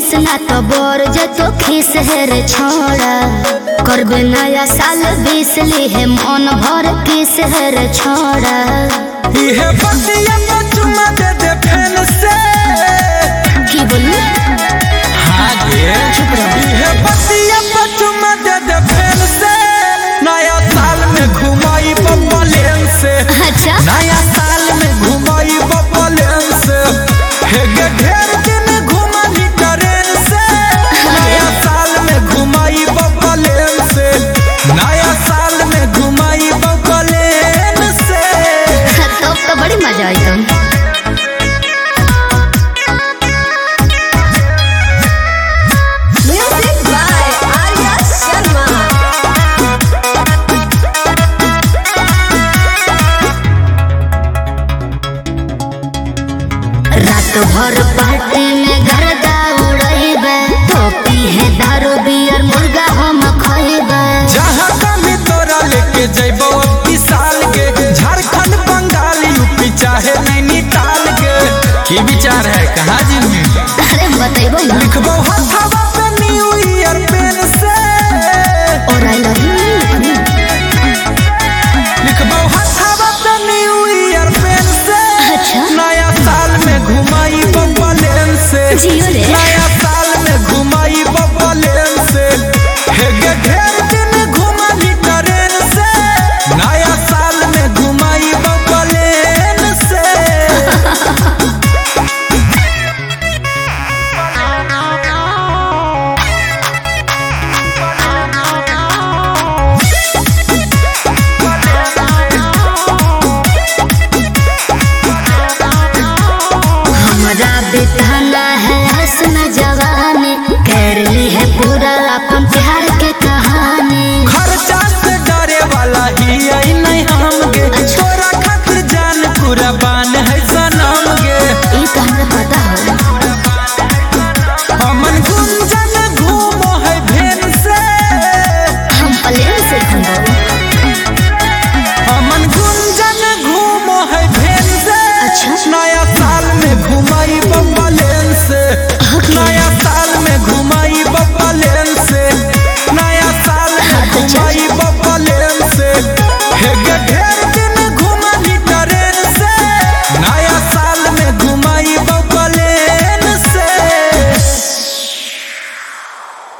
Miss ना तो बोर जतो खिस है रे छोड़ा करबे नया साल 20 ली है मन भर किस है रे छोड़ा इहे बतिया में चुमा दे दे फैन से की बोलू हाँ गे चुप रहो इहे बतिया में चुमा दे दे फैन से नया साल में घुमाई बब्बा लेन से अच्छा नया साल में घुमाई बब्बा लेन से हे गे ढेर दिन घुमाई ट्रेन से नया साल में घुमाई बब्बा लेन से नया साल में घुमाई बब्बा लेन से तो बड़ी मजा आई तुम Music by Arya Sharma. रात भर पार्टी में गर्दा उड़ाइबे तो पीहे दारू बियर मुर्गा हम खाइबे जहाँ कमी तोरा लेके जैबो अब साल के झारखंड बंगाल यूपी चाहे नैनीताल के की विचार है कहाँ जिम्मे अरे बताइबो ना लिखबो हथवा पे न्यू ईयर पेन से और आई लव यू लिखबो हथवा पे न्यू ईयर पेन से अच्छा नया साल में घुमाई बब्बा लेन से जियो रे नया साल में घुमाई बब्बा लेन से हे गे ढेर